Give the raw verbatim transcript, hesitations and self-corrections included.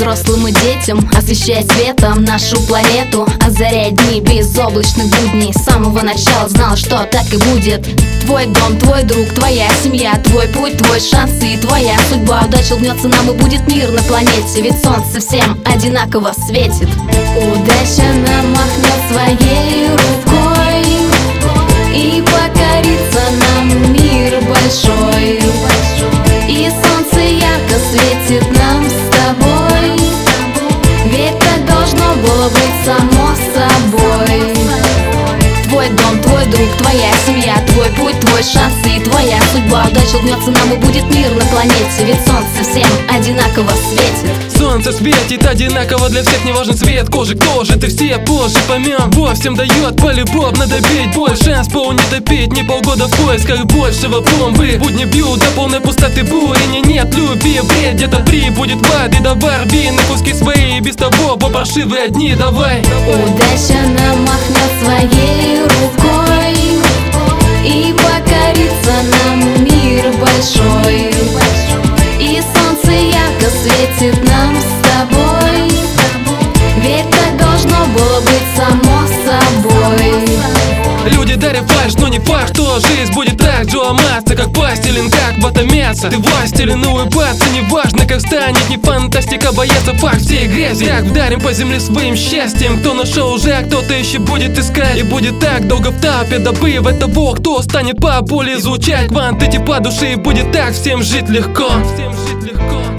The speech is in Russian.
взрослым и детям, освещай светом нашу планету, озаряй дни безоблачных будней. С самого начала знал, что так и будет. Твой дом, твой друг, твоя семья, твой путь, твой шанс и твоя судьба. Удача улыбнется нам и будет мир на планете, ведь солнце всем одинаково светит. Удача нам махнет своей рукой и покорится нам мир большой. И солнце ярко светит нам с тобой, ведь так должно было быть само собой. Твой дом, твой друг, твоя семья, твой путь, твой шанс и твоя судьба. Удача улыбнется нам и будет мир на планете, ведь солнце всем одинаково светит. Солнце светит одинаково для всех, не важен цвет кожи, кто же ты, все позже поймем. Бог всем дает полюбовно добить, больше шанс пол не допить, не полгода в поисках большего бомбы. Будни бьют до полной пустоты, бури, не нет любви, бред, где-то прибудет воды. Давай рви на куски свои, без того паршивые дни, давай. Удача нам махнет своей рукой и покорится нам мир большой. И солнце ярко светит нам с тобой, ведь так должно было быть само собой. Люди дарят фальшь, но не факт, что жизнь будет так же ломаться, как пластилин, как батомяться. Ты властелен, улыбаться не важно, как станет, не фантастика, бояться факт всей грязи. Как вдарим по земле своим счастьем, кто нашел уже, а кто-то еще будет искать. И будет так долго в тапе, добывать того, кто станет по боли звучать. Кванты тепла души, и будет так всем жить легко. Всем жить легко.